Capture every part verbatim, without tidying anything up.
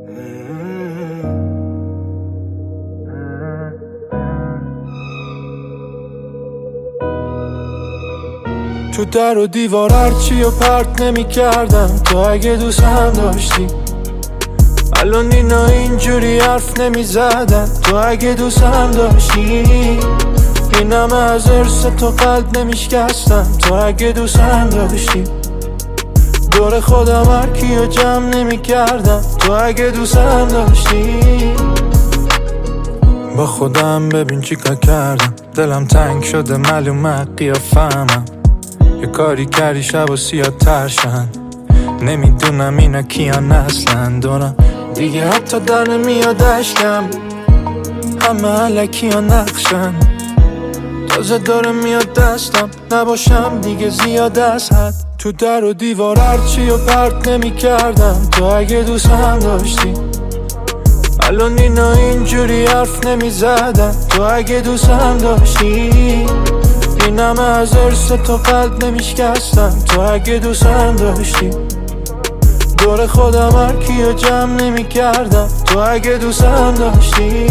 تو در و دیوار هرچی و پرت نمی کردم تو اگه دوست هم داشتی. الان اینا اینجوری حرف نمی زدن تو اگه دوست هم داشتی. اینم از ارث تو قلب نمی شکستم تو اگه دوست هم داشتی. دور خودم هرکی و جمع نمی کردم تو اگه دوست هم داشتی. با خودم ببین چی کار کردم، دلم تنگ شده معلومه قیافه‌مم. یه کاری کردی شب و سیاه ترشن، نمیدونم اینا کیان اصلا دارم دیگه حتی در نمیاد اشکم. همه علکی ها نقشن، تازه داره میاد دستم نباشم دیگه زیاد از حد. تو در و دیوار هرچی و پرت نمی کردم تو اگه دوست هم داشتی. الان اینا اینجوری حرف نمی زدن تو اگه دوست هم داشتی. اینم از ارث تو قلب نمی شکستم تو اگه دوست هم داشتی. دور خودم هرکی و جمع نمی کردم تو اگه دوست هم داشتی.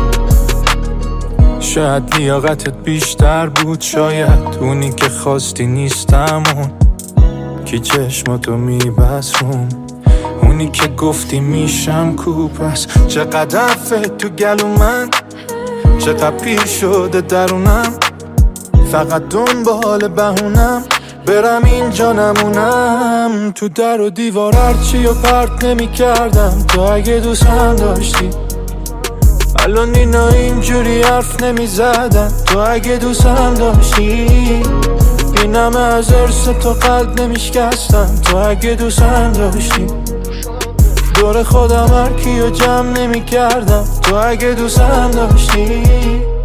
شاید لیاقتت بیشتر بود، شاید اونی که خواستی نیستم، اون که چشماتو میبسروم، اونی که گفتی میشم کو. پس چقدر حرفت تو گلو من، چقدر پیر شده درونم، فقط دنبال بهونم برم اینجا نمونم. تو در و دیوار هرچی و پرت نمی کردم تو اگه دوست هم داشتی. الان اینا اینجوری حرف نمی زدن تو اگه دوست هم داشتی. اینم از ارث تو قلب نمی شکستم تو اگه دوست هم داشتی. دور خودم هرکی و جمع نمی کردم تو اگه دوست هم داشتی.